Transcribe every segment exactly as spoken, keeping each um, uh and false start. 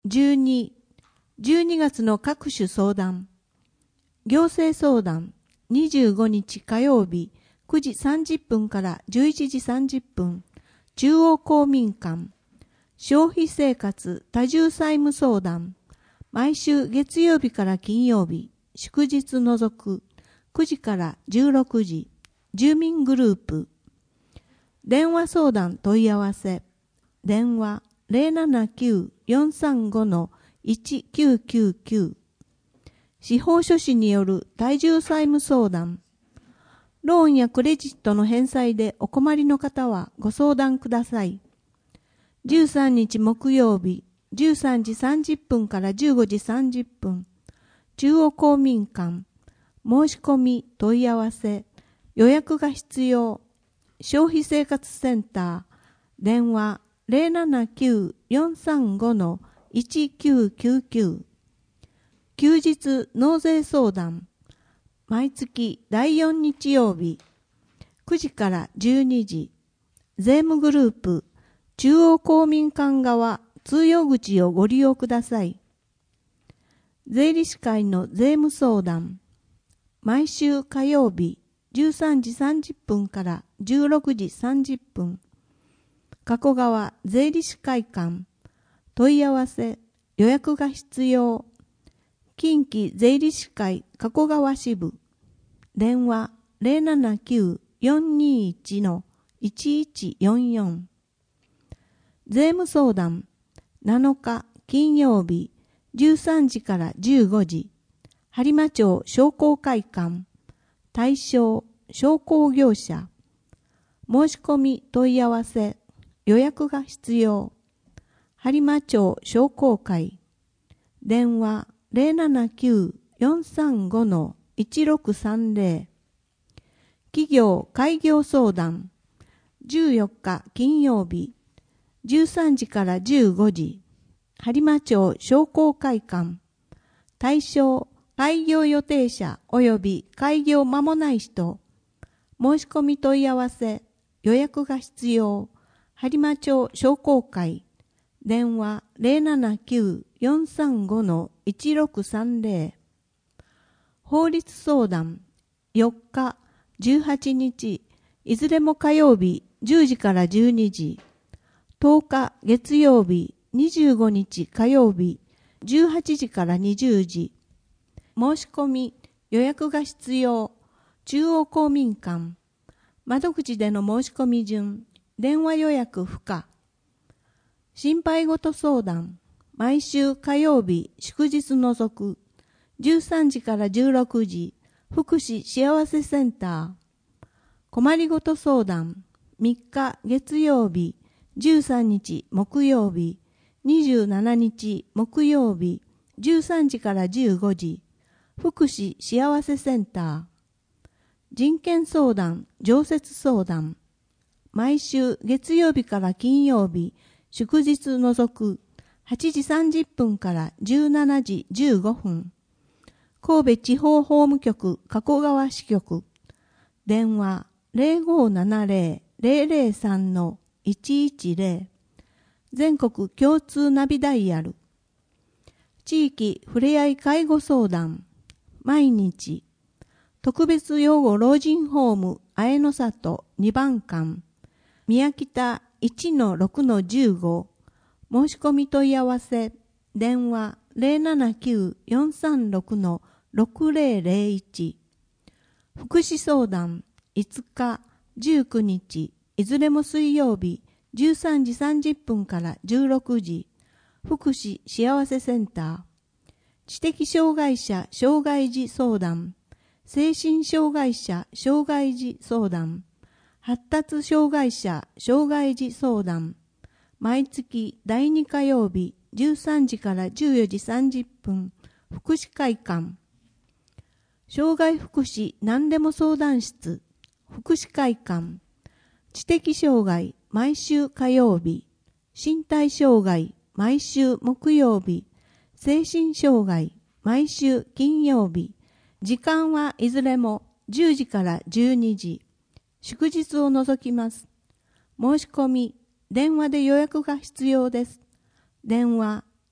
じゅうに、じゅうにがつの各種相談。行政相談、にじゅうごにち火曜日、くじさんじゅっぷんからじゅういちじさんじゅっぷん、中央公民館。消費生活多重債務相談、毎週月曜日から金曜日、祝日除く、くじからじゅうろくじ、住民グループ。電話相談問い合わせ、電話 ゼロななきゅう よんさんご いちきゅうきゅうきゅう。司法書士による多重債務相談。ローンやクレジットの返済でお困りの方はご相談ください。じゅうさんにち木曜日、じゅうさんじさんじゅっぷんからじゅうごじさんじゅっぷん、中央公民館。申し込み問い合わせ、予約が必要。消費生活センター、電話 ゼロななきゅう よんさんご いちきゅうきゅうきゅう。休日納税相談、毎月だいよん日曜日、くじからじゅうにじ、税務グループ、中央公民館側通用口をご利用ください。税理士会の税務相談、毎週火曜日、じゅうさんじさんじゅっぷんからじゅうろくじさんじゅっぷん、加古川税理士会館、問い合わせ、予約が必要。近畿税理士会加古川支部、電話 ゼロななきゅう よんにいち いちいちよんよん。税務相談、なのか金曜日、じゅうさんじからじゅうごじ、播磨町商工会館、対象商工業者。申し込み問い合わせ、予約が必要。播磨町商工会、電話 ゼロななきゅう よんさんご いちろくさんゼロ。企業開業相談、じゅうよっか金曜日、じゅうさんじからじゅうごじ、播磨町商工会館。対象開業予定者及び開業間もない人。申し込み問い合わせ、予約が必要。播磨町商工会。電話 ゼロななきゅう よんさんご いちろくさんゼロ。法律相談、よっか、じゅうはちにち、いずれも火曜日じゅうじからじゅうにじ、とおか月曜日、にじゅうごにち火曜日、じゅうはちじからにじゅうじ。申し込み、予約が必要。中央公民館。窓口での申し込み順、電話予約不可。心配事相談、毎週火曜日、祝日除く、じゅうさんじからじゅうろくじ、福祉幸せセンター。困りごと相談、みっか月曜日、じゅうさんにち木曜日、にじゅうしちにち木曜日、じゅうさんじからじゅうごじ、福祉幸せセンター。人権相談、常設相談、毎週月曜日から金曜日、祝日除く、はちじさんじゅっぷんからじゅうしちじじゅうごふん。神戸地方法務局加古川支局。電話 ゼロごななゼロ ゼロゼロさん いちいちゼロ。全国共通ナビダイヤル。地域ふれあい介護相談、毎日。特別養護老人ホーム綾の里にばん館、宮北 いちのろくのじゅうご。申し込み問い合わせ、電話 ゼロななきゅう よんさんろく ろくゼロゼロいち。福祉相談、いつか、じゅうくにち、いずれも水曜日、じゅうさんじさんじゅっぷんからじゅうろくじ、福祉幸せセンター。知的障害者障害児相談、精神障害者障害児相談、発達障害者障害児相談、毎月だいに火曜日じゅうさんじからじゅうよじさんじゅっぷん、福祉会館。障害福祉何でも相談室、福祉会館。知的障害毎週火曜日、身体障害毎週木曜日、精神障害毎週金曜日。時間はいずれもじゅうじからじゅうにじ。祝日を除きます。申し込み、電話で予約が必要です。電話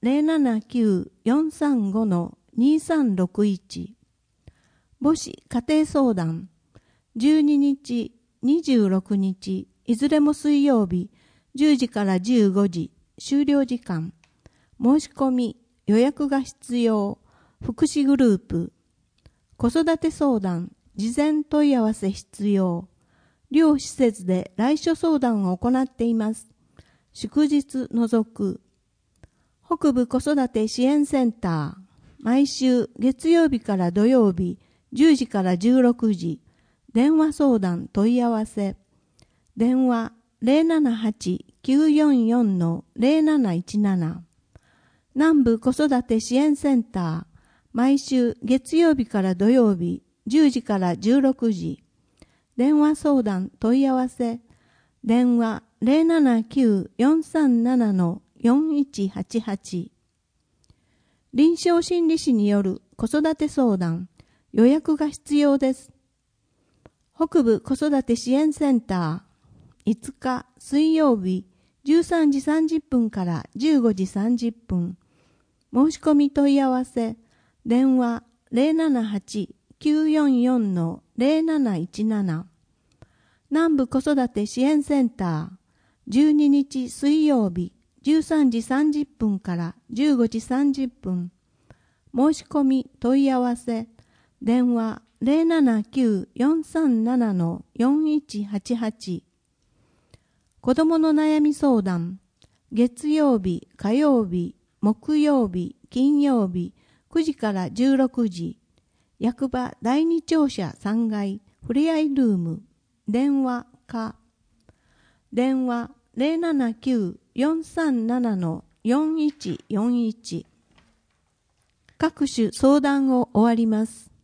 ゼロななきゅうよんさんごのにさんろくいち。母子家庭相談。じゅうににち、にじゅうろくにち、いずれも水曜日、じゅうじからじゅうごじ、終了時間。申し込み、予約が必要。福祉グループ。子育て相談、事前問い合わせ必要。両施設で来所相談を行っています。祝日除く。北部子育て支援センター。毎週月曜日から土曜日、じゅうじからじゅうろくじ。電話相談問い合わせ。電話 ゼロななはちきゅうよんよんのゼロなないちなな。南部子育て支援センター。毎週月曜日から土曜日、じゅうじからじゅうろくじ。電話相談問い合わせ。電話 ゼロななきゅうよんさんななのよんいちはちはち。臨床心理士による子育て相談。予約が必要です。北部子育て支援センター。いつか水曜日じゅうさんじさんじゅっぷんからじゅうごじさんじゅっぷん。申し込み問い合わせ。電話 ゼロななはちきゅうよんよんのゼロなないちなな。南部子育て支援センター。じゅうににち水曜日じゅうさんじさんじゅっぷんからじゅうごじさんじゅっぷん。申し込み問い合わせ。電話 ゼロななきゅうよんさんななのよんいちはちはち。子どもの悩み相談。月曜日、火曜日、木曜日、金曜日、くじからじゅうろくじ。役場だいに庁舎さんがい、ふれあいルーム。電話か。電話 ゼロななきゅうよんさんななのよんいちよんいち。各種相談を終わります。